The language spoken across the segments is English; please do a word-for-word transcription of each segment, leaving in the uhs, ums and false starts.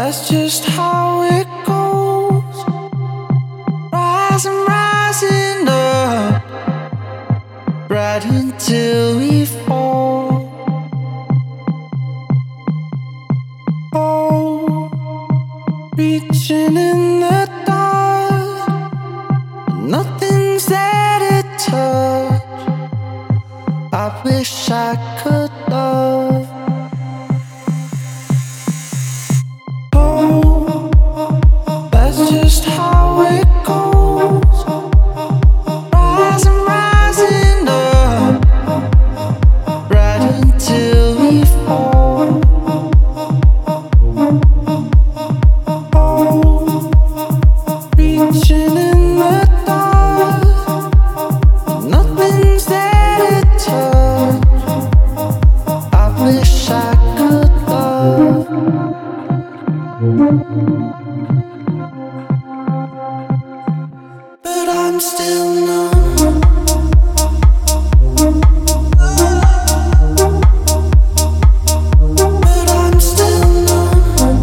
That's just how it goes. Rising, rising up, right until we fall. Oh, reaching in the dark, nothing's there to touch. I wish I could love. Oh, that's just how it goes. Rising, rising up, right until we fall. Oh, reaching in the dark, nothing's there to touch. I wish I could love. But I'm still numb. But I'm still numb.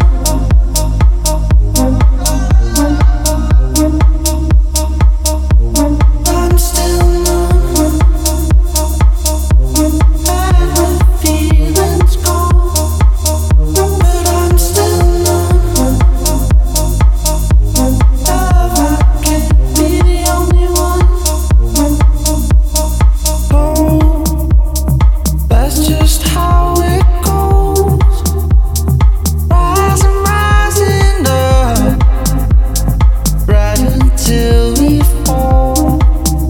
I'm still numb. And the feeling's gone. But I'm still numb. Love, I can't be the only one. Oh, that's just how it goes. Rising, rising up, right until we fall.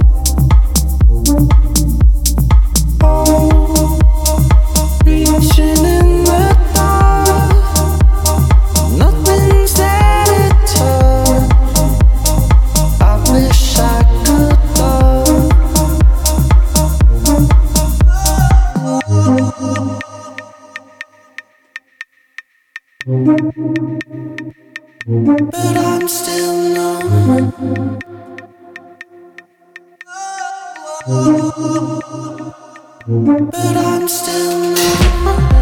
Oh, reaching in the dark, nothing's there to touch. I wish I could love. But I'm still numb. But I'm still numb.